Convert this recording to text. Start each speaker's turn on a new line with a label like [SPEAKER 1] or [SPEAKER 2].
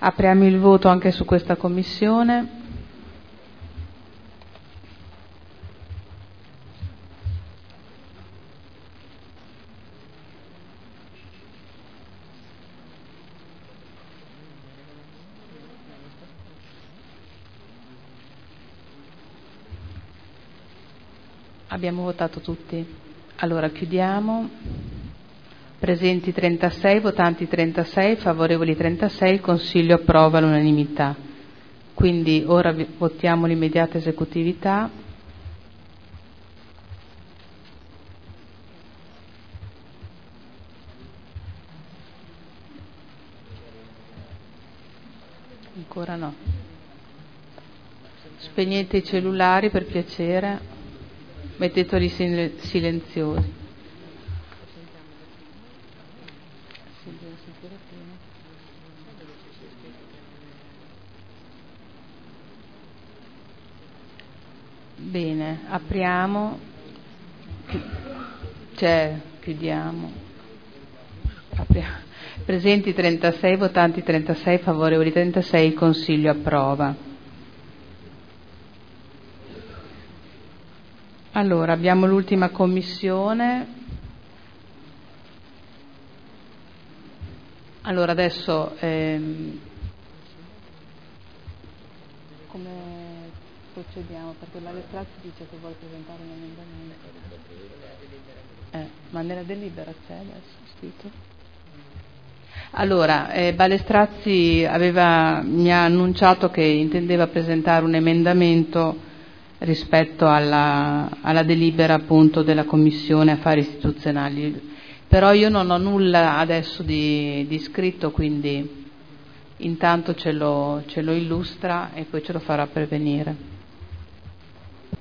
[SPEAKER 1] Apriamo il voto anche su questa commissione. Abbiamo votato tutti. Allora chiudiamo. Presenti 36, votanti 36, favorevoli 36, il Consiglio approva all'unanimità. Quindi ora votiamo l'immediata esecutività. Ancora no. Spegnete i cellulari per piacere. Metteteli silenziosi. Bene, apriamo. Chiudiamo. Apriamo. Presenti 36, votanti 36, favorevoli 36, il Consiglio approva. Allora, abbiamo l'ultima commissione. Allora, adesso come procediamo? Perché Balestrazzi dice che vuole presentare un emendamento. Ma nella delibera c'è adesso scritto? Allora, Balestrazzi mi ha annunciato che intendeva presentare un emendamento rispetto alla delibera appunto della Commissione Affari Istituzionali, però io non ho nulla adesso di scritto, quindi intanto ce lo illustra e poi ce lo farà pervenire.